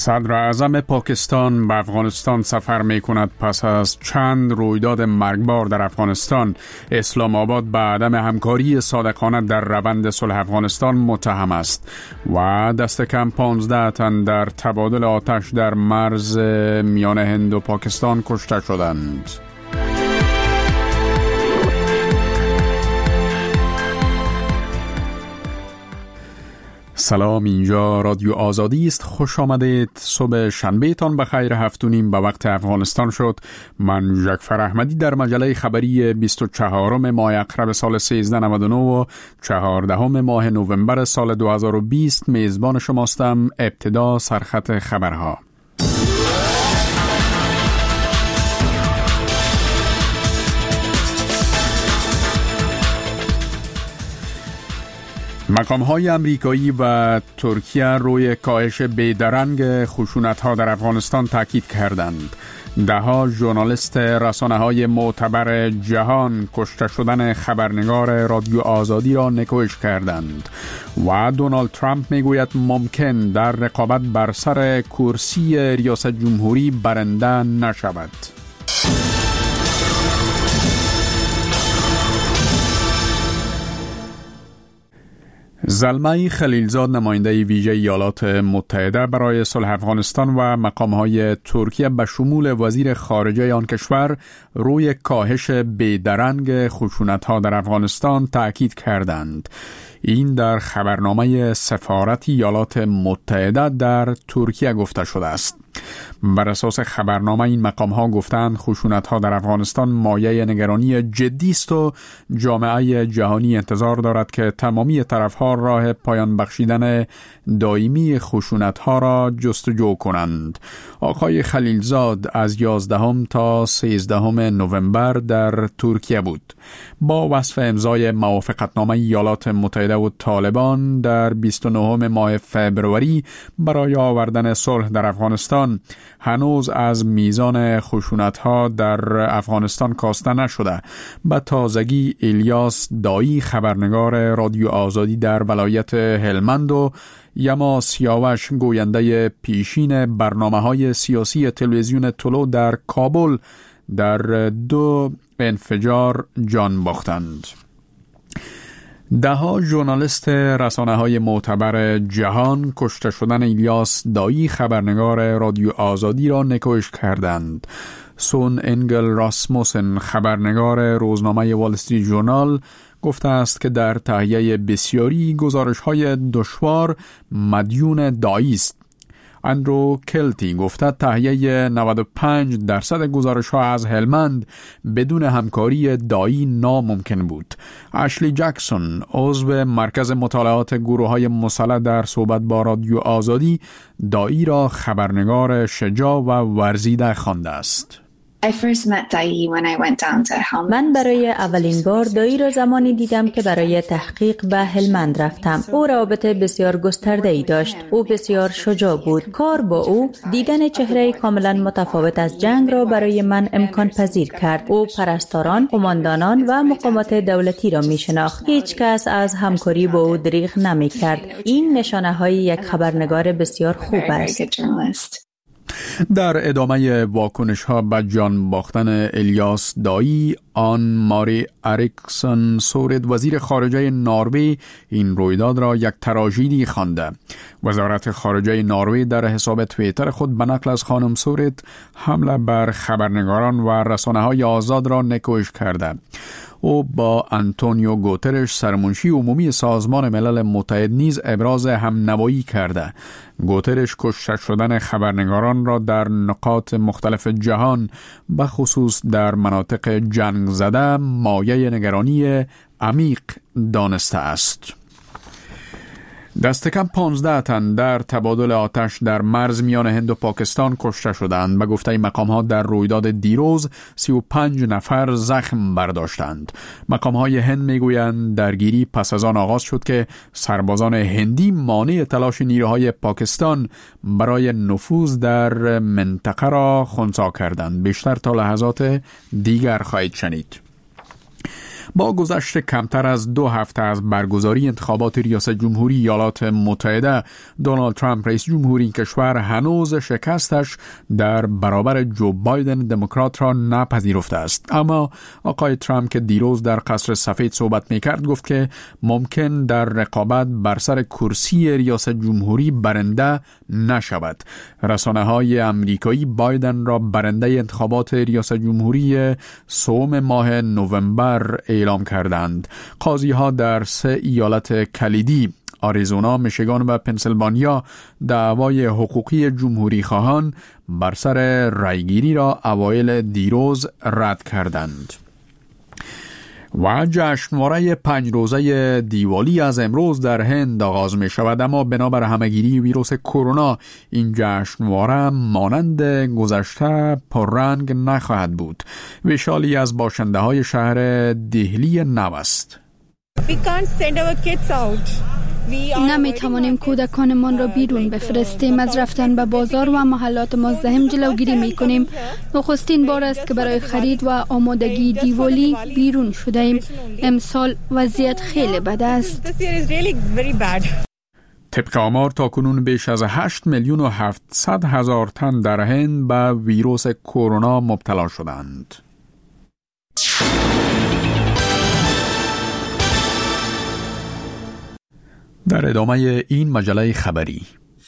صدر اعظم پاکستان به افغانستان سفر می کند. پس از چند رویداد مرگبار در افغانستان، اسلام آباد به عدم همکاری صادقانه در روند صلح افغانستان متهم است و دست کم 15 تن در تبادل آتش در مرز میان هند و پاکستان کشته شدند. سلام، اینجا رادیو آزادی است. خوش آمدید. صبح شنبه تان بخیر. 7:30 به وقت افغانستان شد. من جعفر احمدی در مجله خبری 24 ماه اکرم سال 1399 و 14 ماه نوامبر سال 2020 میزبان شماستم. ابتدا سرخط خبرها. مقام‌های آمریکایی و ترکیه روی کاهش بیدرنگ خشونت‌ها در افغانستان تاکید کردند. ده‌ها ژورنالیست رسانه‌های معتبر جهان کشته شدن خبرنگار رادیو آزادی را نکوهش کردند و دونالد ترامپ میگوید ممکن در رقابت بر سر کرسی ریاست جمهوری برنده نشود. زلمه خلیلزاد، نماینده ویژه ایالات متحده برای صلح افغانستان و مقام‌های ترکیه به شمول وزیر خارجه آن کشور روی کاهش بیدرنگ خشونت‌ها در افغانستان تأکید کردند. این در خبرنامه سفارت ایالات متحده در ترکیه گفته شده است. بر اساس خبرنامه این مقام‌ها گفتند خشونت‌ها در افغانستان مایه نگرانی جدی است و جامعه جهانی انتظار دارد که تمامی طرف‌ها راه پایان بخشیدن دائمی خشونت‌ها را جستجو کنند. آقای خلیلزاد از 11 تا 13 نوامبر در ترکیه بود. با وصف امضای موافقتنامه ایالات متحده و طالبان در 29 ماه فوریه برای آوردن صلح در افغانستان، هنوز از میزان خشونت‌ها در افغانستان کاسته نشده. به تازگی الیاس دایی، خبرنگار رادیو آزادی در ولایت هلمند، و یما سیاوش، گوینده پیشین برنامه‌های سیاسی تلویزیون طلوع در کابل، در 2 انفجار جان باختند. ده‌ها ژورنالیست رسانه‌های معتبر جهان کشته شدن الیاس دایی، خبرنگار رادیو آزادی را نکوهش کردند. سون انگل راسموسن، خبرنگار روزنامه وال استریت ژورنال، گفته است که در تهیه بسیاری گزارش‌های دشوار مدیون دایی است. اندرو کلتی گفته تهیه 95% گزارش‌ها از هلمند بدون همکاری دایی ناممکن بود. اشلی جکسون، عضو مرکز مطالعات گروه‌های مسلح، در صحبت با رادیو آزادی دایی را خبرنگار شجاع و ورزیده خوانده است. من برای اولین بار دایی را زمانی دیدم که برای تحقیق به هلمند رفتم. او رابطه بسیار گسترده‌ای داشت. او بسیار شجاع بود. کار با او دیدن چهره کاملا متفاوت از جنگ را برای من امکان پذیر کرد. او پرستاران، قماندانان و مقامات دولتی را می شناخت. هیچ کس از همکاری با او دریغ نمی کرد. این نشانه های یک خبرنگار بسیار خوب است. در ادامه واکنش‌ها به جان باختن الیاس دایی، آن ماری اریکسن سورید، وزیر خارجه نروژ، این رویداد را یک تراژدی خوانده. وزارت خارجه نروژ در حساب توییتر خود به نقل از خانم سورید حمله بر خبرنگاران و رسانه‌های آزاد را نکوهش کرده. او با آنتونیو گوترش، سرمنشی عمومی سازمان ملل متحد، نیز ابراز همنوایی کرده. گوترش کشته شدن خبرنگاران را در نقاط مختلف جهان، به خصوص در مناطق جنگ زده، مایه نگرانی عمیق دانسته است. دست کم 15 تن در تبادل آتش در مرز میان هند و پاکستان کشته شدند. به گفته مقام‌ها در رویداد دیروز 35 نفر زخم برداشتند. مقام‌های هند میگویند درگیری پس از آن آغاز شد که سربازان هندی مانع تلاش نیروهای پاکستان برای نفوذ در منطقه را خنثی کردند. بیشتر تا لحظات دیگر خواهید شنید. با گذشت کمتر از 2 هفته از برگزاری انتخابات ریاست جمهوری ایالات متحده، دونالد ترامپ رئیس جمهوری کشور هنوز شکستش در برابر جو بایدن دموکرات را نپذیرفته است. اما آقای ترامپ که دیروز در قصر سفید صحبت میکرد گفت که ممکن در رقابت بر سر کرسی ریاست جمهوری برنده نشود. رسانه‌های آمریکایی بایدن را برنده انتخابات ریاست جمهوری سوم ماه نوامبر اعلام کردند. قاضی‌ها در 3 ایالت کلیدی آریزونا، میشیگان و پنسیلوانیا دعوای حقوقی جمهوری خواهان بر سر رایگیری را اوایل دیروز رد کردند. و جشنواره 5 روزه دیوالی از امروز در هند آغاز می شود، اما بنابر همهگیری ویروس کرونا این جشنواره مانند گذشته پررنگ نخواهد بود. ویشالی از باشنده های شهر دهلی نو است. نمی توانیم کودکانمان را بیرون بفرستیم. از رفتن به بازار و محلات مزدحم جلوگیری می کنیم. نخستین بار است که برای خرید و آمادگی دیوالی بیرون شده ایم. امسال وضعیت خیلی بد است. طبق آمار تاکنون بیش از 8,700,000 تن در هند به ویروس کرونا مبتلا شدند. در ادامه این مجله خبری،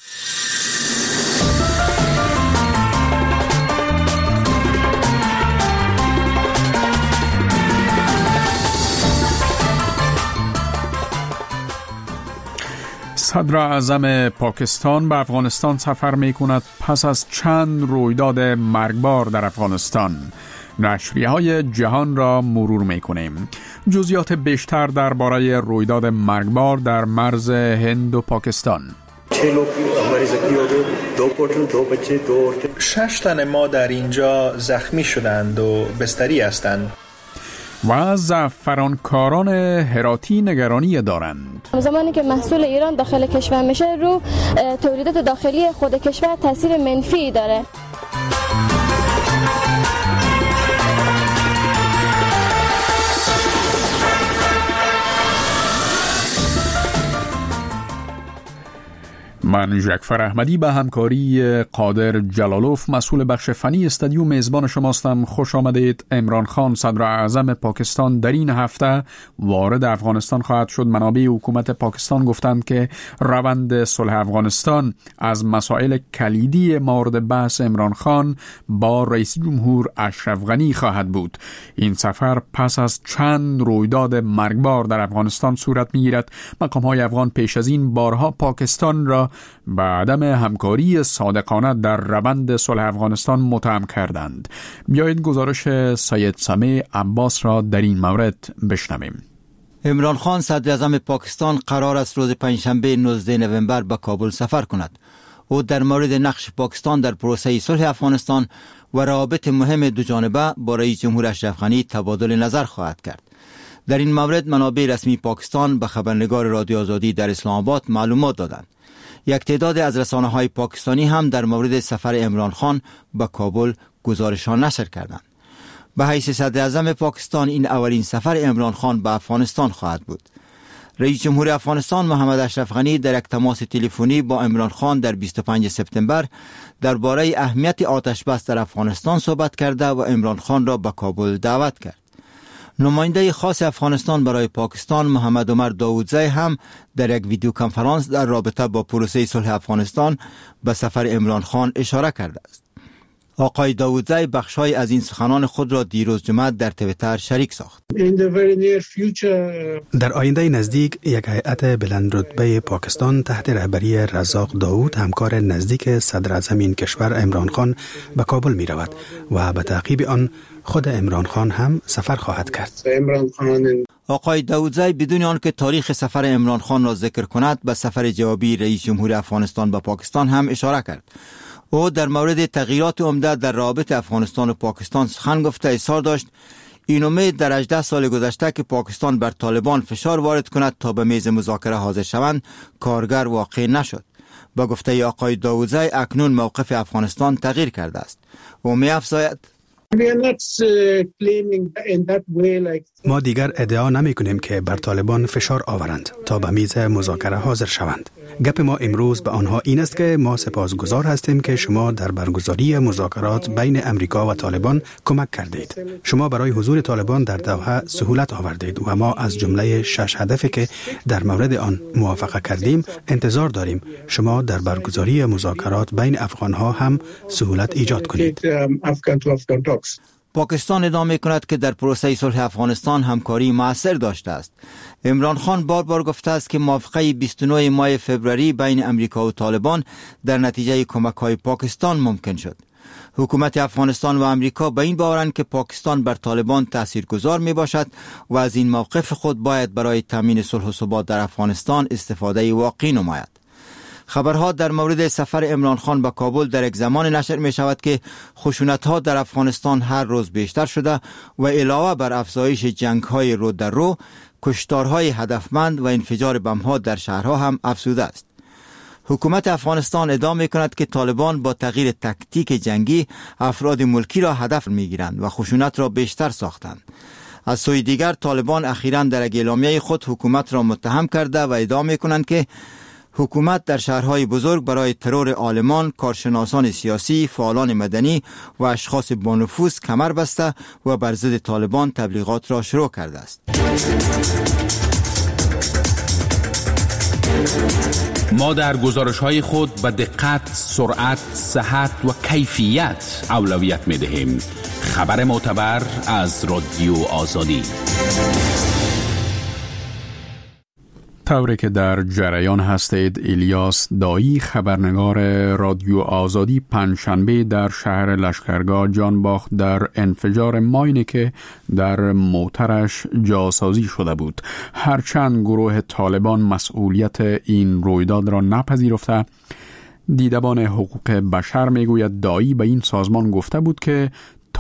صدر اعظم پاکستان به افغانستان سفر می کند پس از چند رویداد مرگبار در افغانستان. نشریه‌های جهان را مرور می‌کنیم. جزئیات بیشتر درباره رویداد مرگبار در مرز هند و پاکستان. 6 تن ما در اینجا زخمی شدند و بستری هستند. و زعفرانکاران هراتی نگرانی دارند. زمانی که محصول ایران داخل کشور میشه رو تولیدات داخلی خود کشور تاثیر منفی داره. من ژکفر احمدی به همکاری قادر جلالوف مسئول بخش فنی استودیو میزبان شماستم. خوش آمدید. عمران خان صدر اعظم پاکستان در این هفته وارد افغانستان خواهد شد. منابع حکومت پاکستان گفتند که روند صلح افغانستان از مسائل کلیدی مورد بحث عمران خان با رئیس جمهور اشرف غنی خواهد بود. این سفر پس از چند رویداد مرگبار در افغانستان صورت می‌گیرد. مقام‌های افغان پیش از این بارها پاکستان را به عدم همکاری صادقانه در روند صلح افغانستان متهم کردند. بیایید گزارش سید سمیع عباس را در این مورد بشنویم. عمران خان صدر اعظم پاکستان قرار است روز پنجشنبه 19 نوامبر به کابل سفر کند. او در مورد نقش پاکستان در پروسه صلح افغانستان و روابط مهم دو جانبه با رئیس جمهور اشرف غنی تبادل نظر خواهد کرد. در این مورد منابع رسمی پاکستان به خبرنگار رادیو آزادی در اسلام آباد معلومات دادند. یک تعداد از رسانه‌های پاکستانی هم در مورد سفر عمران خان به کابل گزارش‌ها نشر کردند. به حیث صدر اعظم پاکستان این اولین سفر عمران خان به افغانستان خواهد بود. رئیس جمهور افغانستان محمد اشرف غنی در یک تماس تلفنی با عمران خان در 25 سپتامبر درباره اهمیت آتش بس در افغانستان صحبت کرده و عمران خان را به کابل دعوت کرد. نماینده خاص افغانستان برای پاکستان محمد عمر داودزی هم در یک ویدیو کنفرانس در رابطه با پروسه صلح افغانستان به سفر عمران خان اشاره کرده است. آقای داودزی بخش‌های از این سخنان خود را دیروز جمعه در توییتر شریک ساخت. در آینده نزدیک یک هیئت بلند رتبه پاکستان تحت رهبری رزاق داود همکار نزدیک صدر اعظم این کشور عمران خان به کابل می رود و به تعقیب آن خود عمران خان هم سفر خواهد کرد. آقای داودزی بدون آنکه تاریخ سفر عمران خان را ذکر کند به سفر جوابی رئیس جمهور افغانستان به پاکستان هم اشاره کرد. او در مورد تغییرات عمده در روابط افغانستان و پاکستان سخن گفته اظهار داشت این امید در 18 سال گذشته که پاکستان بر طالبان فشار وارد کند تا به میز مذاکره حاضر شوند کارگر واقع نشد. با گفته آقای داودزی اکنون موقف افغانستان تغییر کرده است. او می افزاید ما دیگر ادعا نمی کنیم که بر طالبان فشار آورند تا به میز مذاکره حاضر شوند. گپ ما امروز به آنها این است که ما سپاسگزار هستیم که شما در برگزاری مذاکرات بین امریکا و طالبان کمک کردید. شما برای حضور طالبان در دوحه سهولت آوردید و ما از جمله 6 هدفی که در مورد آن موافقه کردیم انتظار داریم شما در برگزاری مذاکرات بین افغانها هم سهولت ایجاد کنید. پاکستان ادامه کند که در پروسه صلح افغانستان همکاری مؤثر داشته است. عمران خان بار گفته است که موافقه 29 ماه فوریه بین امریکا و طالبان در نتیجه کمک‌های پاکستان ممکن شد. حکومت افغانستان و امریکا به این باورند که پاکستان بر طالبان تاثیرگذار می باشد و از این موقف خود باید برای تامین صلح و ثبات در افغانستان استفاده واقعی نماید. خبرها در مورد سفر عمران خان به کابل در یک زمان نشر می شود که خشونت‌ها در افغانستان هر روز بیشتر شده و علاوه بر افزایش جنگ‌های رو در رو، کشتارهای هدفمند و انفجار بم‌ها در شهرها هم افزوده است. حکومت افغانستان ادعا می کند که طالبان با تغییر تکتیک جنگی افراد ملکی را هدف می گیرند و خشونت را بیشتر ساختند. از سوی دیگر طالبان اخیراً در یک اعلامیه خود حکومت را متهم کرده و ادعا می کنند که حکومت در شهرهای بزرگ برای ترور عالمان، کارشناسان سیاسی، فعالان مدنی و اشخاص با نفوذ کمر بسته و بر ضد طالبان تبلیغات را شروع کرده است. ما در گزارش‌های خود به دقت، سرعت، صحت و کیفیت اولویت می‌دهیم. خبر معتبر از رادیو آزادی. طوری که در جریان هستید، الیاس دایی خبرنگار رادیو آزادی پنجشنبه در شهر لشکرگاه جانباخت در انفجار ماینی که در موترش جاسازی شده بود. هرچند گروه طالبان مسئولیت این رویداد را نپذیرفته، دیدبان حقوق بشر میگوید دایی به این سازمان گفته بود که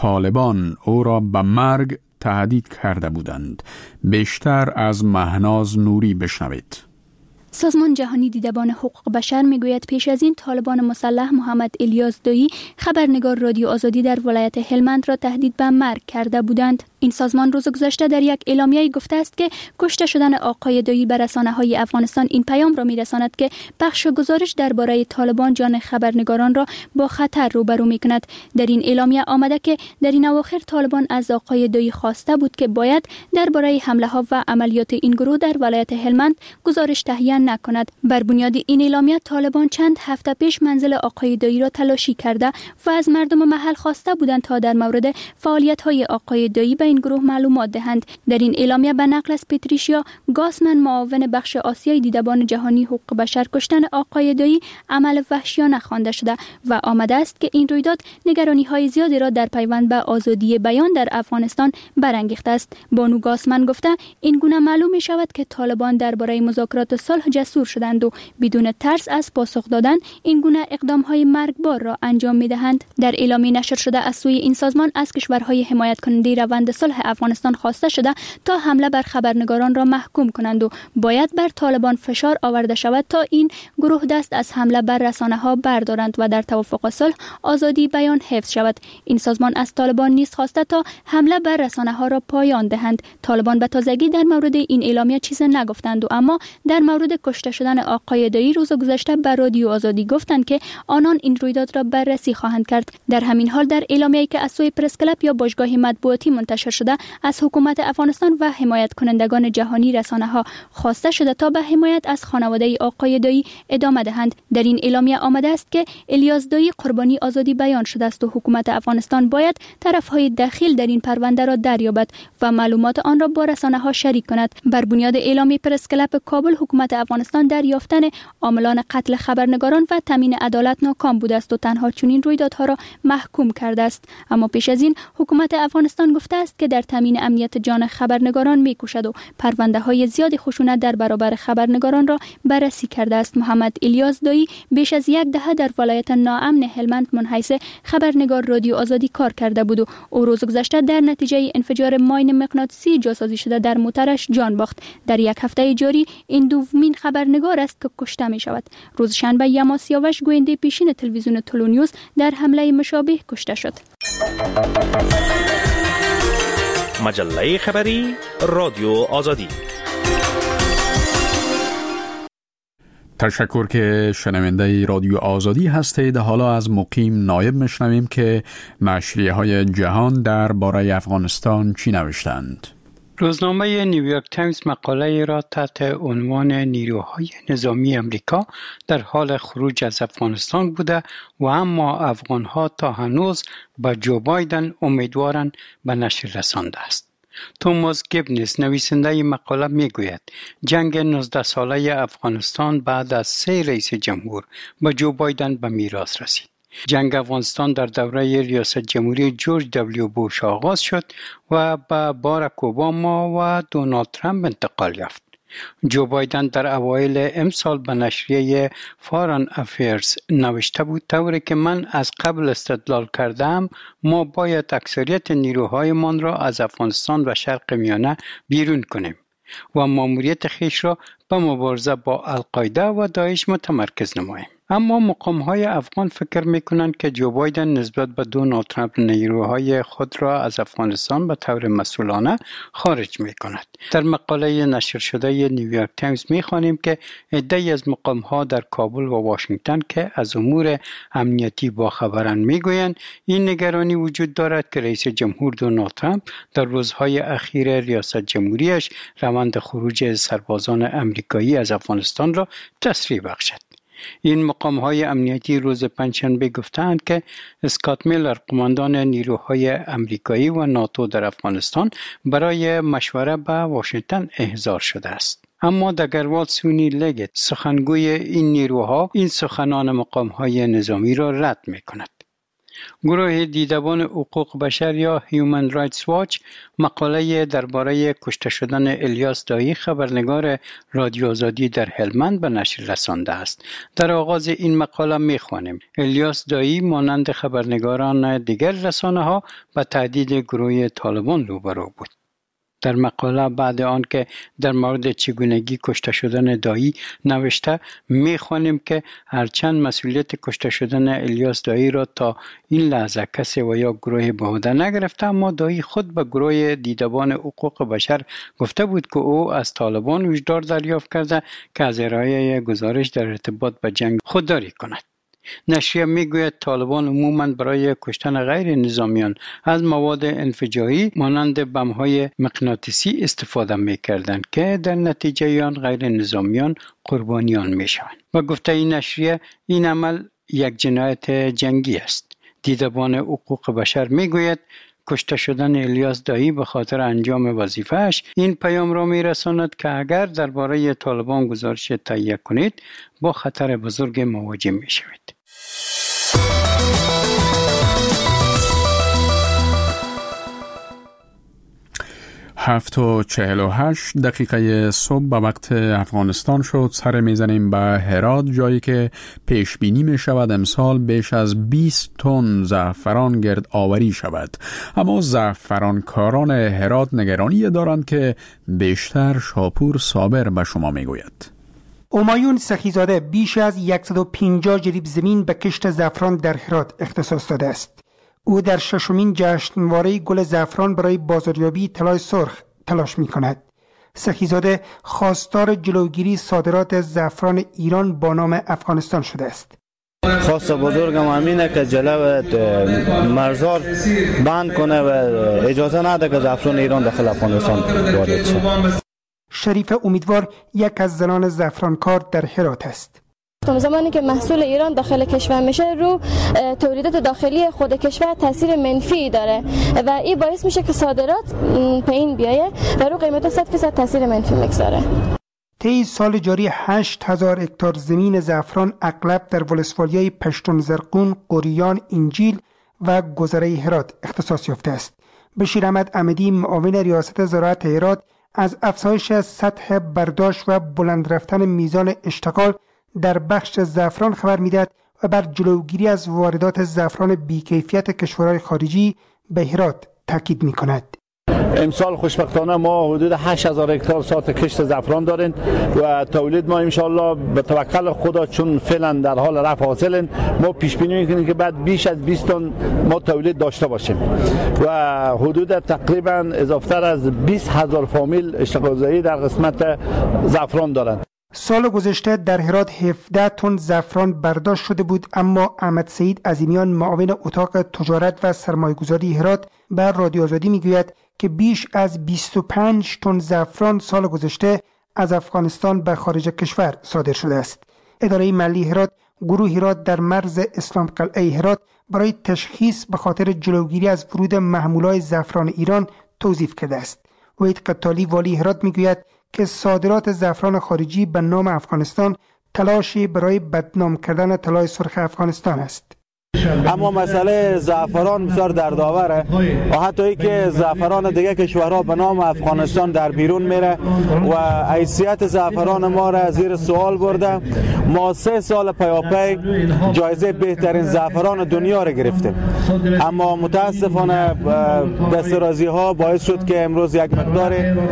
طالبان او را به مرگ تهدید کرده بودند. بیشتر از مهناز نوری بشنوید. سازمان جهانی دیدبان حقوق بشر میگوید پیش از این طالبان مسلح محمد الیاس دایی خبرنگار رادیو آزادی در ولایت هلمند را تهدید به مرگ کرده بودند. این سازمان روز گذشته در یک اعلامیه گفته است که کشته شدن آقای دایی به رسانه‌های افغانستان این پیام را می‌رساند که بخش گزارش درباره طالبان جان خبرنگاران را با خطر روبرو می‌کند. در این اعلامیه آمده که در این اواخر طالبان از آقای دایی خواسته بود که باید درباره حمله‌ها و عملیات این گروه در ولایت هلمند گزارش تهیه نکند. بر بنیاد این اعلامیه طالبان چند هفته پیش منزل آقای دایی را تلاشی کرده و از مردم محل خواسته بودند تا در مورد فعالیت‌های آقای دایی به این گروه معلومات دهند. در این اعلامیه به نقل از پتریشیا گاسمن، معاون بخش آسیای دیدبان جهانی حقوق بشر، کشتن آقای دایی عمل وحشیانه خوانده شده و آمده است که این رویداد نگرانی‌های زیادی را در پیوند به آزادی بیان در افغانستان برانگیخته است. بانو گاسمن گفته این گونه معلوم می شود که طالبان درباره مذاکرات صلح جسور شدند و بدون ترس از پاسخ دادن این گونه اقدام‌های مرگبار را انجام می‌دهند. در اعلامیه نشر شده از سوی این سازمان از کشورهای حمایت کننده روند صلح افغانستان خواسته شده تا حمله بر خبرنگاران را محکوم کنند و باید بر طالبان فشار آورده شود تا این گروه دست از حمله بر رسانه‌ها بردارند و در توافق صلح آزادی بیان حفظ شود. این سازمان از طالبان نیز خواسته تا حمله بر رسانه‌ها را پایان دهند. طالبان به تازگی در مورد این اعلامیه چیزی نگفتند و اما در مورد کشته شدن آقای دایی روز گذشته به رادیو آزادی گفتند که آنان این رویداد را بررسی خواهند کرد. در همین حال در اعلامیه‌ای که از سوی پرس کلاب یا باشگاه مطبوعاتی منتشر شده از حکومت افغانستان و حمایت کنندگان جهانی رسانه‌ها خواسته شده تا به حمایت از خانواده آقای دایی ادامه دهند. در این اعلامیه آمده است که الیاس دایی قربانی آزادی بیان شده است و حکومت افغانستان باید طرف‌های دخیل در این پرونده را دریابد و معلومات آن را با رسانه‌ها شریک کند. بر بنیاد اعلامیه پرس کلاب کابل، حکومت افغانستان در یافتن عاملان قتل خبرنگاران و تامین عدالت ناکام بوده است و تنها چنین رویدادها را محکوم کرده است. اما پیش از این حکومت افغانستان گفته است که در تامین امنیت جان خبرنگاران می‌کوشد و پرونده‌های زیاد خشونت در برابر خبرنگاران را بررسی کرده است. محمد الیاس دایی بیش از یک دهه در ولایت ناامن هلمند منحیث خبرنگار رادیو آزادی کار کرده بود و او روز گذشته در نتیجه انفجار ماین مغناطیسی جاسازی شده در موترش جان باخت. در یک هفته جاری این دومین خبرنگار است که کشته می شود. روز شنبه یما سیاوش گوینده پیشین تلویزیون تلونیوز در حمله مشابه کشته شد. مجله خبری رادیو آزادی. تشکر که شنونده رادیو آزادی هستید. حالا از مقیم نایب میشنویم که نشریه های جهان در باره افغانستان چی نوشتند. روزنامه نیویورک تایمز مقاله را تحت عنوان نیروهای نظامی امریکا در حال خروج از افغانستان بوده و اما افغانها تا هنوز به جو بایدن امیدوارند به نشر رسانده است. توماس گیبنز نویسنده مقاله میگوید جنگ 19 ساله افغانستان بعد از 3 رئیس جمهور به جو بایدن به میراث رسید. جنگ افغانستان در دوره ریاست جمهوری جورج دبلیو بوش آغاز شد و به باراک اوباما و دونالد ترامپ انتقال یافت. جو بایدن در اوایل امسال به نشریه فارن افیرز نوشته بود طوری که من از قبل استدلال کردم ما باید اکثریت نیروهایمان را از افغانستان و شرق میانه بیرون کنیم و ماموریت خیش را به مبارزه با القاعده و داعش متمرکز نماییم. اما مقام‌های افغان فکر می‌کنند که جو بایدن نسبت به دونالد ترامپ نیروهای خود را از افغانستان به طور مسئولانه خارج می‌کند. در مقاله نشر شده نیویورک تایمز می‌خوانیم که عده‌ای از مقام‌ها در کابل و واشنگتن که از امور امنیتی باخبرند می‌گویند این نگرانی وجود دارد که رئیس جمهور دونالد ترامپ در روزهای اخیر ریاست جمهوریش روند خروج سربازان امریکایی از افغانستان را تسریع بخشد. این مقام‌های امنیتی روز پنجشنبه گفتند که اسکات میلر قماندان نیروهای امریکایی و ناتو در افغانستان برای مشوره به واشنگتن احضار شده است. اما دگروال سونی لگت سخنگوی این نیروها این سخنان مقام‌های نظامی را رد می‌کند. گروه دیدبان حقوق بشر یا هیومن رایتس واچ مقاله درباره کشته شدن الیاس دایی خبرنگار رادیو آزادی در هلمند به نشر رسانده است. در آغاز این مقاله می‌خوانیم الیاس دایی مانند خبرنگاران دیگر رسانه‌ها به تهدید گروه طالبان روبرو بود. در مقاله بعد آنکه در مورد چگونگی کشته شدن دایی نوشته می‌خوانیم که هرچند مسئولیت کشته شدن الیاس دایی را تا این لحظه کسی و یا گروه به عهده نگرفته، اما دایی خود به گروه دیدبان حقوق بشر گفته بود که او از طالبان هشدار دریافت کرده که از ارائه گزارش در ارتباط به جنگ خودداری کند. نشریه میگوید طالبان عموماً برای کشتن غیر نظامیان از مواد انفجاری مانند بم‌های مغناطیسی استفاده می‌کردند که در نتیجه آن غیر نظامیان قربانیان می‌شوند. و گفته این نشریه این عمل یک جنایت جنگی است. دیدبان حقوق بشر میگوید کشته شدن الیاس دایی به خاطر انجام وظیفه‌اش این پیام را می‌رساند که اگر درباره طالبان گزارش تهیه کنید با خطر بزرگ مواجه می‌شوید. 7:48 صبح به وقت افغانستان شد. سر میزنیم به هرات، جایی که پیش بینی می شود امسال بیش از 20 تن زعفران گرد آوری شود. اما زعفرانکاران هرات نگرانی دارند که بیشتر شاپور صابر به شما می گوید. همایون سخیزاده بیش از 150 جریب زمین به کشت زعفران در هرات اختصاص داده است. او در 6مین جشنواره گل زعفران برای بازاریابی طلای سرخ تلاش می کند. سخیزاده خواستار جلوگیری صادرات زعفران ایران با نام افغانستان شده است. خواست بزرگم همینه که جلو مرزار بند کنه و اجازه نده که زعفران ایران داخل افغانستان وارد شه. شریف امیدوار یک از زنان زعفرانکار در هرات است. زمانی که محصول ایران داخل کشور میشه رو تولیدات داخلی خود کشور تاثیر منفی داره و این باعث میشه که صادرات پایین بیایه و رو قیمتا 100% تاثیر منفی میگذاره. طی سال جاری 8000 هکتار زمین زعفران اغلب در ولسوالیای پشتون زرقون، قریان، انجیل و گذره هرات اختصاص یافته است. بشیر احمد احمدی معاون ریاست زراعت هرات از افزایش سطح برداشت و بلند رفتن میزان اشتغال در بخش زعفران خبر میدهد و بر جلوگیری از واردات زعفران بیکیفیت کشورهای خارجی به هرات تاکید میکند. امسال خوشبختانه ما حدود 8000 هکتار سات کشت زعفران داریم و تولید ما انشالله به توکل خدا چون فعلا در حال رفع حاصلیم ما پیش بینی میکنیم که بعد بیش از 20 تن ما تولید داشته باشیم و حدود تقریبا اضافتر از 20000 فامیل اشتغالزایی در قسمت زعفران دارند. سال گذشته در هرات 17 تن زعفران برداشت شده بود، اما احمد سعید عظیمیان معاون اتاق تجارت و سرمایه‌گذاری هرات بر رادیو آزادی میگوید که بیش از 25 تن زعفران سال گذشته از افغانستان به خارج کشور صادر شده است. اداره ملی هرات گروهی را در مرز اسلام قلعه هرات برای تشخیص به خاطر جلوگیری از ورود محمولات زعفران ایران توظیف کرده است. وحید قتالی والی هرات میگوید که صادرات زعفران خارجی به نام افغانستان تلاشی برای بدنام کردن طلای سرخ افغانستان است. اما مسئله زعفران بسیار دردآوره و حتی ای که زعفران دیگه کشورها به نام افغانستان در بیرون میره و حیثیت زعفران ما را زیر سوال برده. ما 3 سال پیاپی جایزه بهترین زعفران دنیا را گرفتیم، اما متاسفانه دسترازی ها باعث شد که امروز یک مقدار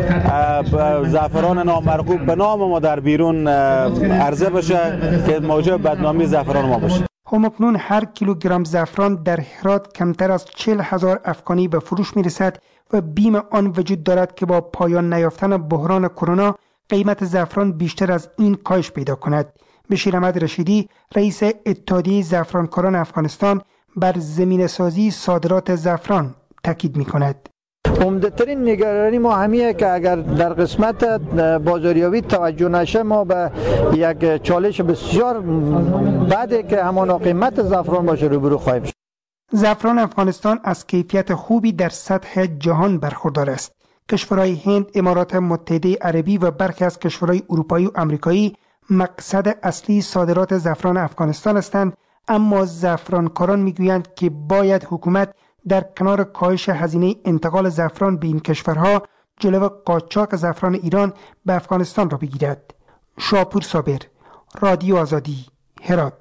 زعفران نامرغوب به نام ما در بیرون عرضه بشه که موجب بدنامی زعفران ما بشه. همکنون هر کیلوگرم زعفران در هرات کمتر از 40,000 افغانی به فروش میرسد و بیم آن وجود دارد که با پایان نیافتن بحران کرونا قیمت زعفران بیشتر از این کاهش پیدا کند. بشیر احمد رشیدی رئیس اتحادیه زعفرانکاران افغانستان بر زمینه‌سازی صادرات زعفران تاکید می‌کند. عمده‌ترین نگرانی ما همیه که اگر در قسمت بازاریابی توجه نشه ما به یک چالش بسیار بعدی که همان قیمت زعفران باشه روبرو خواهیم شد. زعفران افغانستان از کیفیت خوبی در سطح جهان برخوردار است. کشورهای هند، امارات متحده عربی و برخی از کشورهای اروپایی و آمریکایی مقصد اصلی صادرات زعفران افغانستان هستند، اما زعفرانکاران میگویند که باید حکومت در کنار کاهش هزینه انتقال زعفران به این کشورها جلو قاچاق زعفران ایران به افغانستان را بگیرد. شاپور صابر، رادیو آزادی، هرات.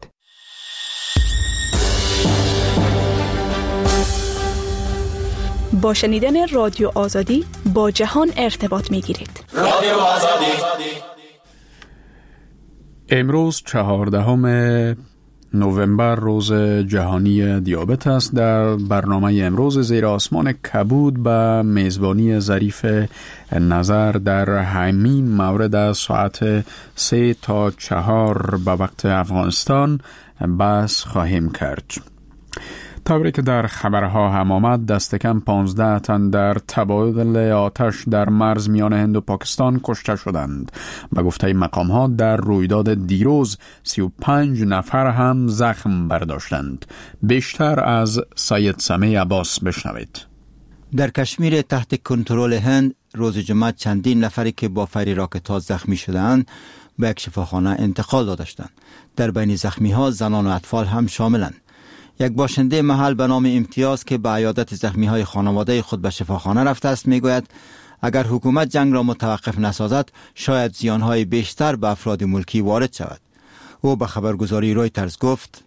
با شنیدن رادیو آزادی با جهان ارتباط می گیرید. رادیو آزادی. امروز 14 نوامبر روز جهانی دیابت است. در برنامه امروز زیر آسمان کبود به میزبانی ظریف نظر در همین مورد از ساعت 3 تا 4 به وقت افغانستان بحث خواهیم کرد. طوری که در خبرها هم آمد دست کم 15 تن در تبادل آتش در مرز میان هند و پاکستان کشته شدند. به گفته مقام ها در رویداد دیروز 35 نفر هم زخم برداشتند. بیشتر از سید سمیع عباس بشنوید. در کشمیر تحت کنترل هند روز جمعه چندین نفری که با فیر راکت‌ها زخمی شدند به یک شفاخانه انتقال دادند. در بین زخمی ها زنان و اطفال هم شاملند. یک باشنده محل به نام امتیاز که به عیادت زخمی های خانواده خود به شفاخانه رفته است میگوید اگر حکومت جنگ را متوقف نسازد شاید زیانهای بیشتر به افراد ملکی وارد شود. او به خبرگزاری رویترز گفت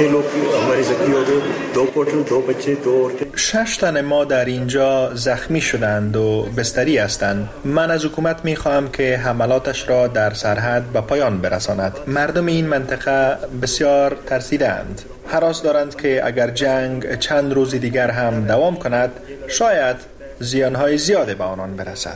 6 تن ما در اینجا زخمی شدند و بستری هستند. من از حکومت می خواهم که حملاتش را در سرحد به پایان برساند. مردم این منطقه بسیار ترسیدند. هراس دارند که اگر جنگ چند روز دیگر هم دوام کند شاید زیانهای زیاده به آنان برسد.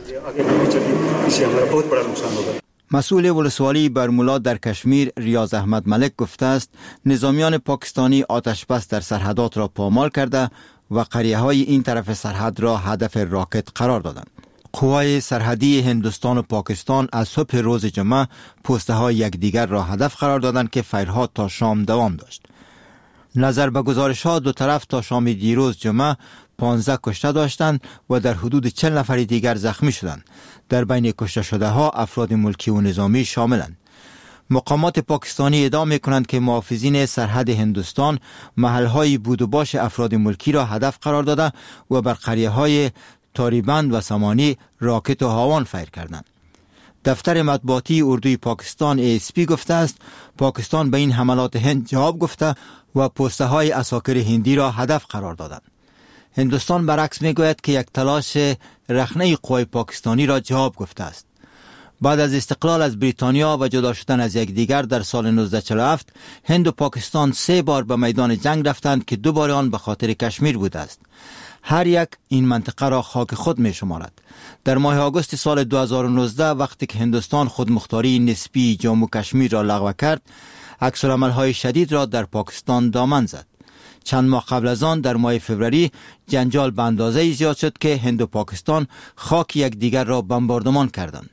مسئول ولسوالی برمولا در کشمیر ریاض احمد ملک گفته است نظامیان پاکستانی آتش بس در سرحدات را پامال کرده و قریه های این طرف سرحد را هدف راکت قرار دادند. قوای سرحدی هندوستان و پاکستان از صبح روز جمعه پسته های یکدیگر را هدف قرار دادند که فیرها تا شام دوام داشت. نظر به گزارش ها دو طرف تا شام دیروز جمعه 15 کشته داشتند و در حدود 40 نفر دیگر زخمی شدند. در بین کشته شده ها افراد ملکی و نظامی شاملند. مقامات پاکستانی ادعا می‌کنند که محافظین سرحد هندوستان محل‌های بود و باش افراد ملکی را هدف قرار داده و بر قریه‌های تاریبند و سمانی راکت و هاوان فیر کردند. دفتر مطبوعاتی اردوی پاکستان ASP گفته است پاکستان به این حملات هند جواب گفته و پسته های عساکر هندی را هدف قرار دادند. هندوستان برعکس میگوید که یک تلاش رخنه قوای پاکستانی را جواب گفته است. بعد از استقلال از بریتانیا و جدا شدن از یکدیگر در سال 1947 هند و پاکستان 3 بار به میدان جنگ رفتند که 2 بار آن به خاطر کشمیر بوده است. هر یک این منطقه را خاک خود می شمارد. در ماه آگوست سال 2019 وقتی که هندوستان خودمختاری نسبی جموں کشمیر را لغو کرد، عکس‌العمل‌های شدید را در پاکستان دامن زد. چند ماه قبل از آن در ماه فوریه جنجال به اندازه زیاد شد که هند و پاکستان خاک یکدیگر را بمباردمان کردند.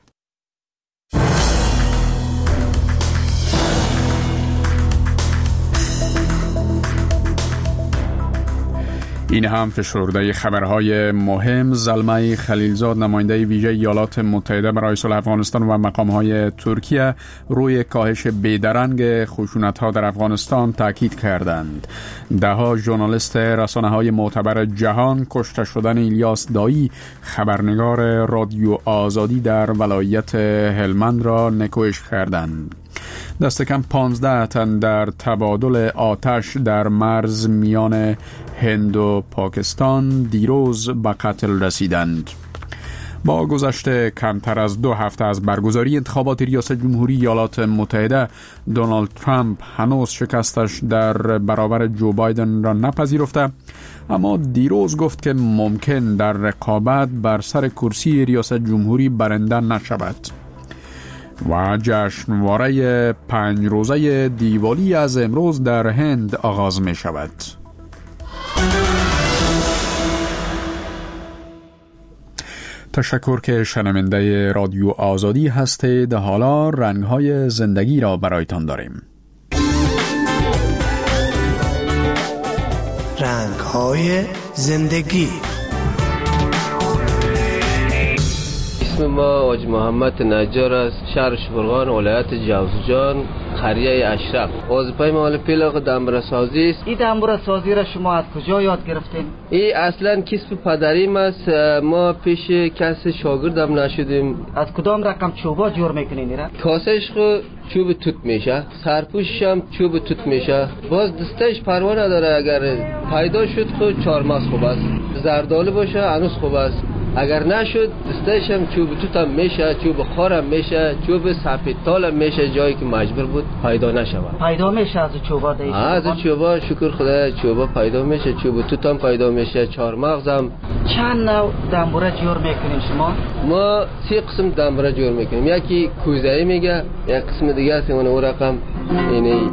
این هم فشرده خبرهای مهم. زلمه خلیلزاد نماینده ویژه ایالات متحده برای صلح افغانستان و مقامهای ترکیه روی کاهش بیدرنگ خشونت‌ها در افغانستان تاکید کردند. 10 ژورنالیست رسانه‌های معتبر جهان کشته شدن الیاس دایی خبرنگار رادیو آزادی در ولایت هلمند را نکوهش کردند. دست کم 15 تن در تبادل آتش در مرز میان هند و پاکستان دیروز به قتل رسیدند. با گذشت کمتر از 2 هفته از برگزاری انتخابات ریاست جمهوری ایالات متحده، دونالد ترامپ هنوز شکستش در برابر جو بایدن را نپذیرفته، اما دیروز گفت که ممکن در رقابت بر سر کرسی ریاست جمهوری برنده نشود. و جشنواره 5 روزه دیوالی از امروز در هند آغاز می شود. تشکر که شنونده رادیو آزادی هستید. حالا رنگ‌های زندگی را برایتان داریم. رنگ‌های زندگی. اسم ما حاج محمد نجار است، شهر شبرغان، ولایت جوزجان، قریه اشرف. وظیفه ما حال پیلاق دنبره سازی است. این دنبره سازی را شما از کجا یاد گرفتین؟ این اصلا کسب پدریم است. ما پیش کسی شاگردم نشدیم. از کدام رقم چوبا جور میکنین ایرا؟ کاسش خو چوب توت میشه، سرپوشش هم چوب توت میشه. باز دستش پروا نداره. اگر پیدا شد خو 4 ماه خوب است. زردالو باشه هنوز خوب است. اگر نشد دستش هم چوب توت هم میشه، چوب خار هم میشه، چوب سفید تال هم میشه. جایی که مجبور بود پیدا نشود. پیدا میشه از چوبا دیگه؟ از چوبا شکر خدا چوبا پیدا میشه، چوب توت هم پیدا میشه، 4 مغز هم. چند نوع دنبوره جور میکنین شما؟ ما 3 قسم دنبوره جور میکنیم. یکی کوزه‌ای میگه، یک قسم دیگه است اون رقم یعنی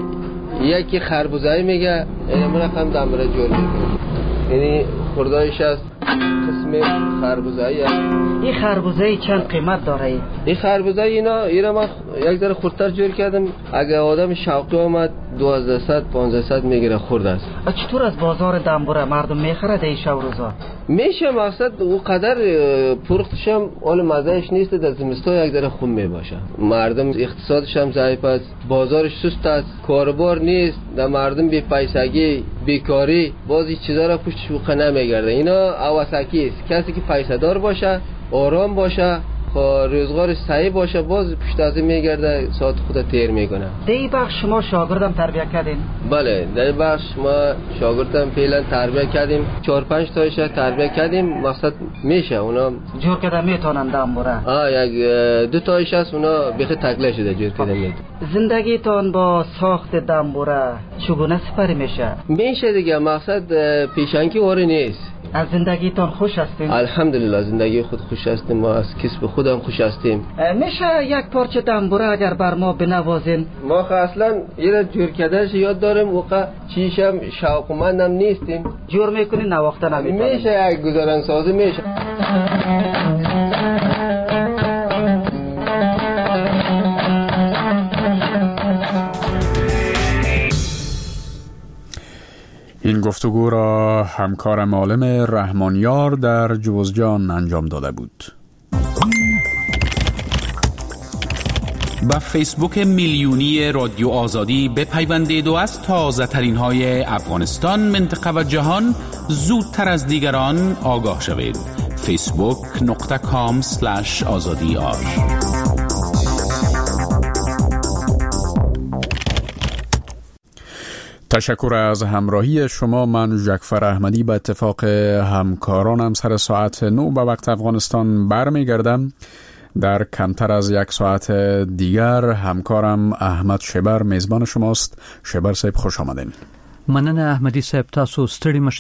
یکی خربوزه‌ای میگه، این رقم دنبوره جور میکنیم. یعنی خوردایش است قسم خربوزه‌ای است. این خربوزه‌ای چند قیمت داره؟ این خربوزه‌ای اینا ما یک ذره خردتر جور کردم. اگه آدم شوقی آمد 1200 1500 میگیره خرد است. چطور از بازار دنبوره مردم میخره این شب روزا؟ میشه مقصد او قدر پختش هم اول مزهش نیست. در زمستان یک ذره خوب میباشه. مردم اقتصادش هم ضعیف است، بازارش سست است، کاربار نیست، در مردم بی پیسگی، بیکاری، باز این چیزا را پشتش بوقه نمیگرده. اینا اواسکی است. کسی که پیسه دار باشه، آرام باشه، روزگار صحیح باشه، باز پشت از میگرده، ساعت خود تیر میکنه. دی بخش شما شاگردم تربیت کردین؟ بله، دی بخش ما شاگردم فعلا تربیت کردیم. 4-5 تایش تربیت کردیم. مقصد میشه اونا جور کردن میتونن دنبوره. یک 2 تایش هست اونا بخی تکله شده جور کردن میتونن. زندگیتون با ساخت دنبوره چگونه سپری میشه؟ میشه دیگه. مقصد پیشنگی واره نیست. از زندگیتون خوش هستین؟ الحمدلله زندگی خود خوش هستیم. ما از کسب خودم خوش هستیم. میشه یک پارچه دنبوره اگر بر ما بنوازین؟ ما اصلا یه جور کردنش یاد داریم. وقت چیشم شوقمندم نیستیم. جور میکنین نواخته نمیتونیم؟ میشه یک گزارن سازی میشه. این گفتگو را همکارم عالم رحمانیار در جوزجان انجام داده بود. با فیسبوک میلیونی رادیو آزادی بپیوندید و از تازه ترین های افغانستان، منطقه و جهان زودتر از دیگران آگاه شوید. facebook.com/azadiar. تشکر از همراهی شما. من جعفر احمدی به اتفاق همکارانم سر ساعت 9 به وقت افغانستان برمیگردم. در کمتر از یک ساعت دیگر همکارم احمد شبر میزبان شماست. شبر صاحب خوش آمدین. مننه احمدی صاحب، تاسو ستړي